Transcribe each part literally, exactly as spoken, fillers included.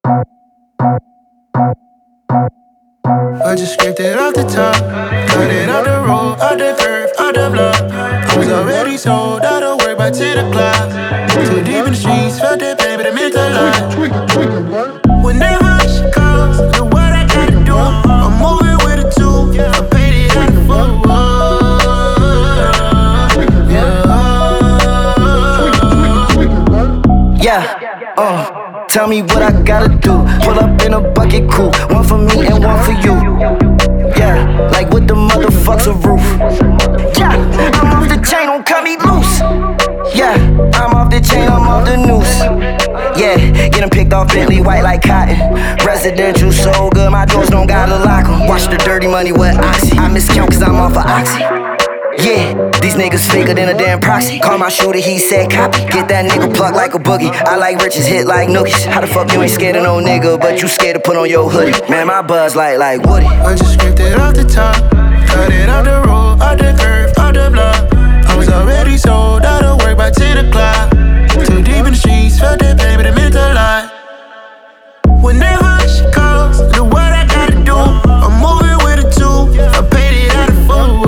I just scraped it off the top, cut it out the road, out the curve, out the block. I was already sold, out of work by ten o'clock. Too deep in the streets, felt that baby, that meant a lot. Whenever she calls, do what I gotta do. I'm moving with a two, I paid it out the full. Yeah, uh, tell me what I gotta do. Pull up in a bucket coupe, one for me and one for you. Yeah, like what the motherfuck's a roof. Yeah, I'm off the chain, don't cut me loose. Yeah, I'm off the chain, I'm off the noose. Yeah, getting picked off Bentley, white like cotton. Residential so good, my doors don't gotta lock 'em. Watch the dirty money with Oxy. I miscount cause I'm off of Oxy. Yeah, these niggas faker than a damn proxy. Call my shooter, he said copy. Get that nigga plucked like a boogie. I like riches, hit like nookies. How the fuck you ain't scared of no nigga, but you scared to put on your hoodie? Man, my buzz like, like Woody. I just scraped it off the top, cut it out the road, out the curve, out the block. I was already sold, out of work by ten o'clock. Too deep in the streets, felt that baby, that meant a lot. Whenever she calls, do what I gotta do. I'm moving with a two, I paid it out of full.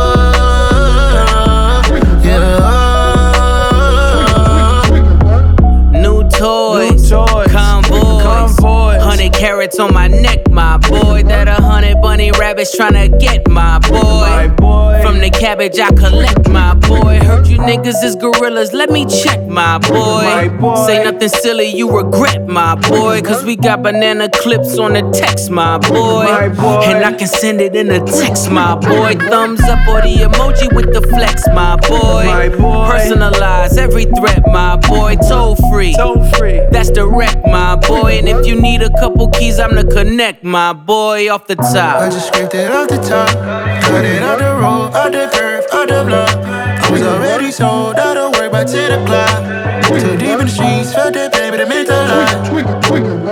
Toys, convoys, hundred carats on my neck, my boy. That a hundred bunny rabbits tryna get my boy. From the cabbage I collect, my boy. Heard you niggas is gorillas, let me check, my boy. Say nothing silly, you regret, my boy. Cause we got banana clips on the text, my boy. And I can send it in a text, my boy. Thumbs up or the emoji with the flex, my boy. Personalize every threat, my boy. Toll free. That's direct, my boy. And if you need a couple keys, I'm the connect, my boy, off the top. I just scraped it off the top, cut it out the road, out the curve, out the block. I was already sold, out of work by ten o'clock. Too deep in the streets, felt that baby, that meant a lot.